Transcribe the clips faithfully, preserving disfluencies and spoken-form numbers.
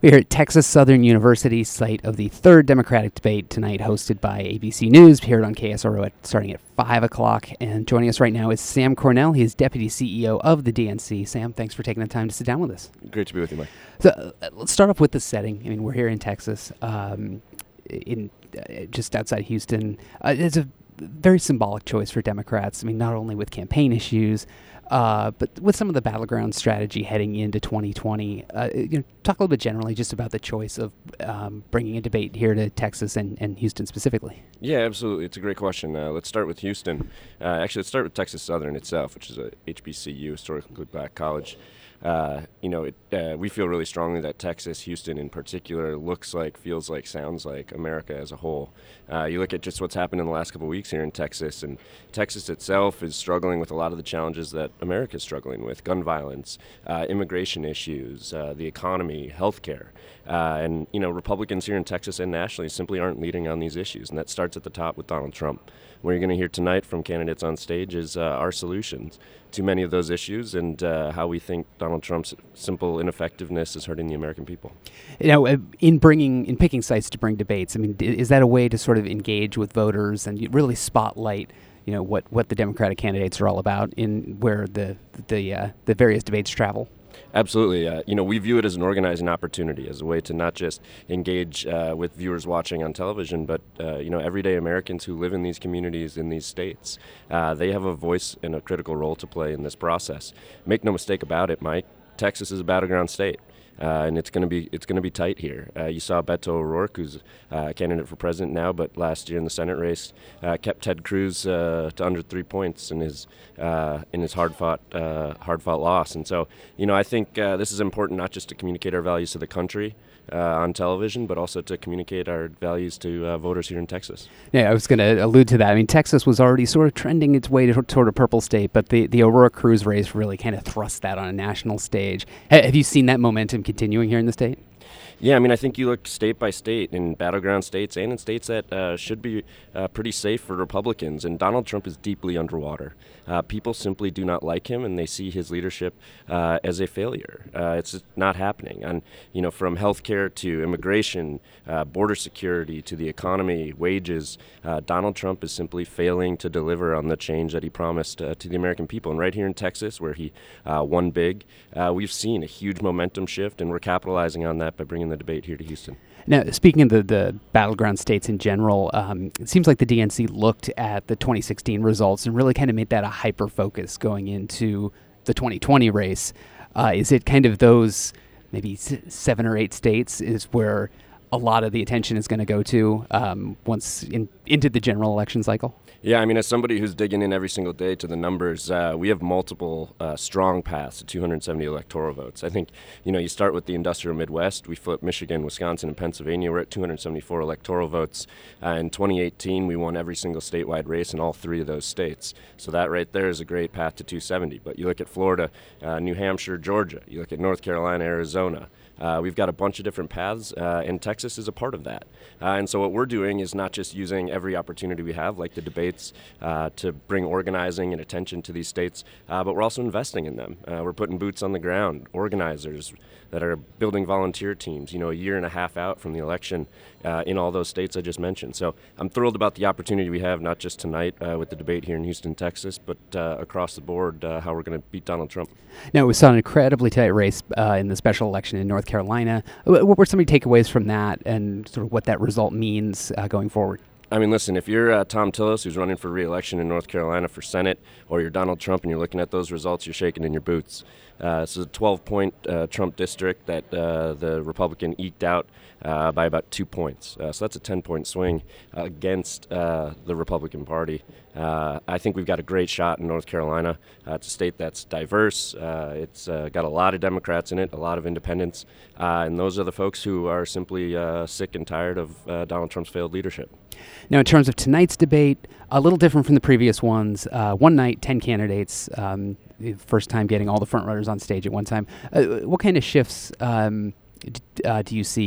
We're here at Texas Southern University, site of the third Democratic debate tonight, hosted by A B C News, here on K S R O at, starting at five o'clock. And joining us right now is Sam Cornell. He is Deputy C E O of the D N C. Sam, thanks for taking the time to sit down with us. Great to be with you, Mike. So uh, let's start off with the setting. I mean, we're here in Texas, um, in uh, just outside Houston. Uh, it's a very symbolic choice for Democrats. I mean, not only with campaign issues, Uh, but with some of the battleground strategy heading into twenty twenty, uh, you know, talk a little bit generally just about the choice of um, bringing a debate here to Texas and, and Houston specifically. Yeah, absolutely. It's a great question. Uh, let's start with Houston. Uh, actually, let's start with Texas Southern itself, which is a H B C U, historically black college. Uh, you know, it, uh, we feel really strongly that Texas, Houston in particular, looks like, feels like, sounds like America as a whole. Uh, you look at just what's happened in the last couple of weeks here in Texas, and Texas itself is struggling with a lot of the challenges that America is struggling with: gun violence, uh, immigration issues, uh, the economy, healthcare. Uh, and, you know, Republicans here in Texas and nationally simply aren't leading on these issues, and that starts at the top with Donald Trump. What you're going to hear tonight from candidates on stage is uh, our solutions to many of those issues and uh, how we think Donald Trump's simple ineffectiveness is hurting the American people. You know, uh, in bringing, in picking sites to bring debates, I mean, d- is that a way to sort of engage with voters and you really spotlight, you know, what, what the Democratic candidates are all about in where the the uh, the various debates travel? Absolutely. Uh, you know, we view it as an organizing opportunity, as a way to not just engage uh, with viewers watching on television, but, uh, you know, everyday Americans who live in these communities, in these states. Uh, they have a voice and a critical role to play in this process. Make no mistake about it, Mike, Texas is a battleground state. Uh, and it's going to be it's going to be tight here. Uh, you saw Beto O'Rourke, who's uh, a candidate for president now, but last year in the Senate race uh, kept Ted Cruz uh, to under three points in his uh, in his hard fought uh, hard fought loss. And so, you know, I think uh, this is important not just to communicate our values to the country uh, on television, but also to communicate our values to uh, voters here in Texas. Yeah, I was going to allude to that. I mean, Texas was already sort of trending its way to, toward a purple state, but the the O'Rourke Cruz race really kind of thrust that on a national stage. Ha- have you seen that momentum continuing here in the state? Yeah, I mean, I think you look state by state, in battleground states and in states that uh, should be uh, pretty safe for Republicans, and Donald Trump is deeply underwater. Uh, people simply do not like him, and they see his leadership uh, as a failure. Uh, it's just not happening. And, you know, from healthcare to immigration, uh, border security to the economy, wages, uh, Donald Trump is simply failing to deliver on the change that he promised uh, to the American people. And right here in Texas, where he uh, won big, uh, we've seen a huge momentum shift, and we're capitalizing on that by bringing the debate here to Houston. Now, speaking of the, the battleground states in general, um, it seems like the D N C looked at the twenty sixteen results and really kind of made that a hyper focus going into the twenty twenty race. Uh, is it kind of those maybe s- seven or eight states is where a lot of the attention is going to go to um, once in, into the general election cycle? Yeah, I mean, as somebody who's digging in every single day to the numbers, uh, we have multiple uh, strong paths to two hundred seventy electoral votes. I think, you know, you start with the industrial Midwest. We flip Michigan, Wisconsin, and Pennsylvania. We're at two hundred seventy-four electoral votes. Uh, in twenty eighteen, we won every single statewide race in all three of those states. So that right there is a great path to two seventy. But you look at Florida, uh, New Hampshire, Georgia. You look at North Carolina, Arizona. Uh, we've got a bunch of different paths, uh, and Texas is a part of that. Uh, and so what we're doing is not just using every opportunity we have, like the debates, uh, to bring organizing and attention to these states, uh, but we're also investing in them. Uh, we're putting boots on the ground, organizers that are building volunteer teams, you know, a year and a half out from the election uh, in all those states I just mentioned. So I'm thrilled about the opportunity we have, not just tonight uh, with the debate here in Houston, Texas, but uh, across the board, uh, how we're going to beat Donald Trump. Now, we saw an incredibly tight race uh, in the special election in North Carolina. What were some of the takeaways from that and sort of what that result means uh, going forward? I mean, listen, if you're uh, Tom Tillis, who's running for re-election in North Carolina for Senate, or you're Donald Trump and you're looking at those results, you're shaking in your boots. Uh, this is a twelve-point uh, Trump district that uh, the Republican eked out uh, by about two points. Uh, so that's a ten-point swing uh, against uh, the Republican Party. Uh, I think we've got a great shot in North Carolina. Uh, it's a state that's diverse. Uh, it's uh, got a lot of Democrats in it, a lot of independents, uh, and those are the folks who are simply uh, sick and tired of uh, Donald Trump's failed leadership. Now, in terms of tonight's debate, a little different from the previous ones. Uh, one night, ten candidates, um, the first time getting all the front runners on stage at one time. Uh, what kind of shifts um, d- uh, do you see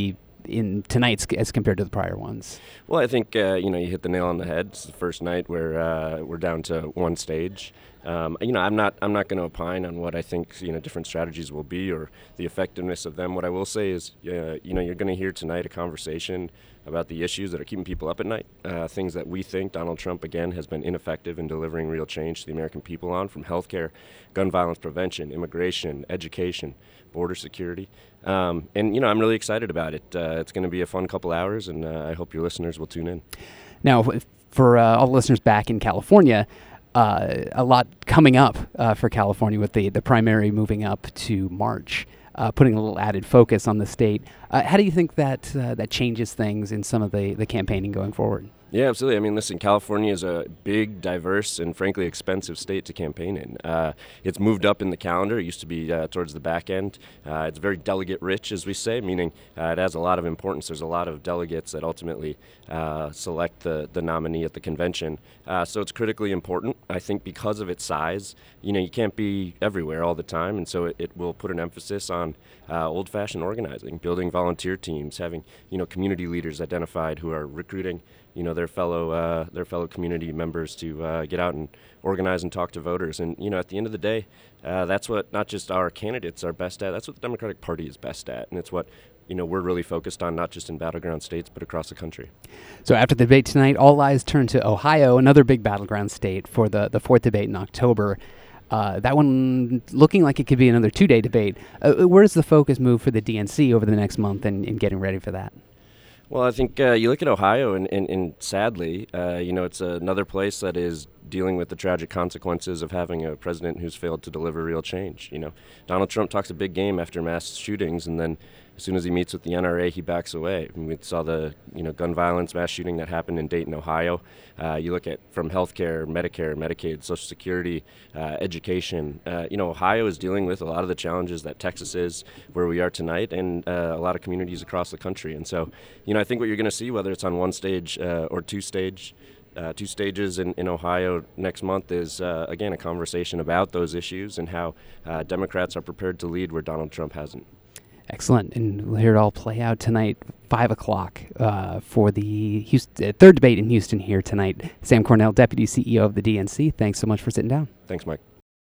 in tonight's as compared to the prior ones? Well, I think uh, you know you hit the nail on the head. It's the first night where uh, we're down to one stage. Um, you know, I'm not I'm not going to opine on what I think you know different strategies will be or the effectiveness of them. What I will say is, uh, you know, you're going to hear tonight a conversation about the issues that are keeping people up at night, uh, things that we think Donald Trump, again, has been ineffective in delivering real change to the American people on, from healthcare, gun violence prevention, immigration, education, border security. Um, and, you know, I'm really excited about it. Uh, it's going to be a fun couple hours, and uh, I hope your listeners will tune in. Now, for uh, all the listeners back in California, uh, a lot coming up uh, for California with the, the primary moving up to March. Uh, putting a little added focus on the state. Uh, how do you think that uh, that changes things in some of the, the campaigning going forward? Yeah, absolutely. I mean, listen, California is a big, diverse, and frankly expensive state to campaign in. Uh, it's moved up in the calendar. It used to be uh, towards the back end. Uh, it's very delegate-rich, as we say, meaning uh, it has a lot of importance. There's a lot of delegates that ultimately uh, select the, the nominee at the convention. Uh, so it's critically important. I think because of its size, you know, you can't be everywhere all the time, and so it, it will put an emphasis on uh, old-fashioned organizing, building volunteer teams, having, you know, community leaders identified who are recruiting you know, their fellow uh, their fellow community members to uh, get out and organize and talk to voters. And, you know, at the end of the day, uh, that's what not just our candidates are best at, that's what the Democratic Party is best at. And it's what, you know, we're really focused on, not just in battleground states, but across the country. So after the debate tonight, all eyes turn to Ohio, another big battleground state, for the, the fourth debate in October. Uh, that one looking like it could be another two-day debate. Uh, where does the focus move for the D N C over the next month in, in getting ready for that? Well, I think uh, you look at Ohio, and, and, and sadly, uh, you know, it's another place that is dealing with the tragic consequences of having a president who's failed to deliver real change. You know, Donald Trump talks a big game after mass shootings, and then as soon as he meets with the N R A, he backs away. I mean, we saw the, you know, gun violence mass shooting that happened in Dayton, Ohio. Uh, you look at from healthcare, Medicare, Medicaid, Social Security, uh, education. Uh, you know, Ohio is dealing with a lot of the challenges that Texas is, where we are tonight, and uh, a lot of communities across the country. And so, you know, I think what you're going to see, whether it's on one stage uh, or two stage, Uh, two stages in, in Ohio next month, is, uh, again, a conversation about those issues and how uh, Democrats are prepared to lead where Donald Trump hasn't. Excellent. And we'll hear it all play out tonight, five o'clock, uh, for the Houston, uh, third debate in Houston here tonight. Sam Cornell, Deputy C E O of the D N C, thanks so much for sitting down. Thanks, Mike.